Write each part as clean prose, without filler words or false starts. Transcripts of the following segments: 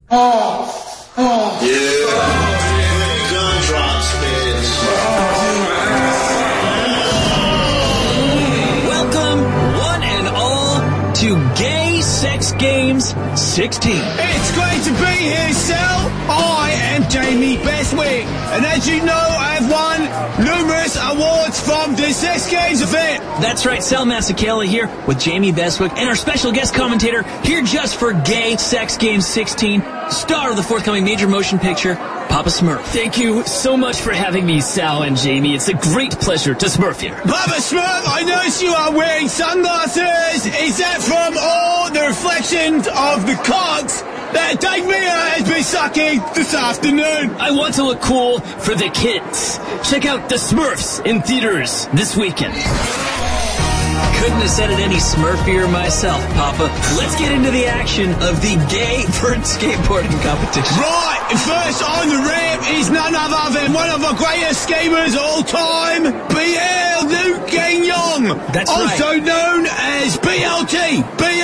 Welcome, one and all, to Gay Sex Games 16. It's great to be here, Sal. I am Jamie Bestwick, and as you know, I've won numerous awards from the Sex Games event. That's right, Sal Masekela here with Jamie Bestwick and our special guest commentator here just for Gay Sex Games 16, star of the forthcoming major motion picture, Papa Smurf. Thank you so much for having me, Sal and Jamie. It's a great pleasure to Smurf here. Papa Smurf, I notice you are wearing sunglasses. Is that from all the reflections of the cocks that Dave Mia has been sucking this afternoon? I want to look cool for the kids. Check out the Smurfs in theaters this weekend. Couldn't have said it any smurfier myself, Papa. Let's get into the action of the Gay Vert Skateboarding Competition. Right, first on the ramp is none other than one of the greatest skaters of all time, BL Luke Gagnon. That's also known as BLT.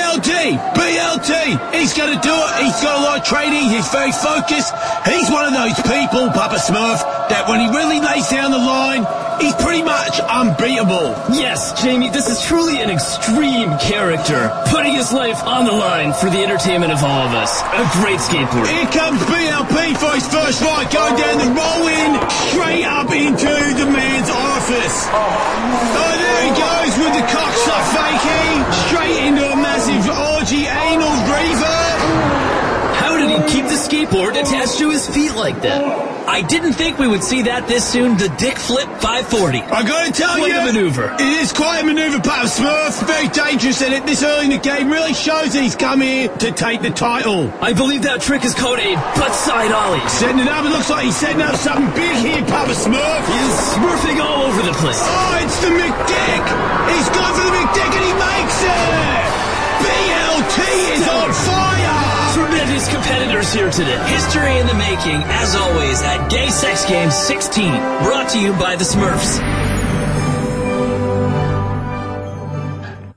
He's going to do it. He's got a lot of training. He's very focused. He's one of those people, Papa Smurf, that when he really lays down the line, he's pretty much unbeatable. Yes, Jamie, this is truly an extreme character, putting his life on the line for the entertainment of all of us. A great skateboarder. Here comes BLP for his first ride, going down the roll-in, straight up into the man's orifice. Oh, there he goes with the cocksuck fakie, straight into a massive orgy anal reverb. How did he keep the skateboard attached to his feet like that? I didn't think we would see that this soon. The Dick Flip 540. I gotta tell you, quite a maneuver. It is quite a maneuver, Papa Smurf. Very dangerous, and it this early in the game really shows that he's come here to take the title. I believe that trick is called a butt side ollie. Setting it up, it looks like he's setting up something big here, Papa Smurf. He's smurfing all over the place. Oh, it's the McDick. He's gone for the McDick, and he makes it. BLT is on fire. Tremendous competitors here today. History in the making, as always, at Gay Sex Games 16. Brought to you by the Smurfs.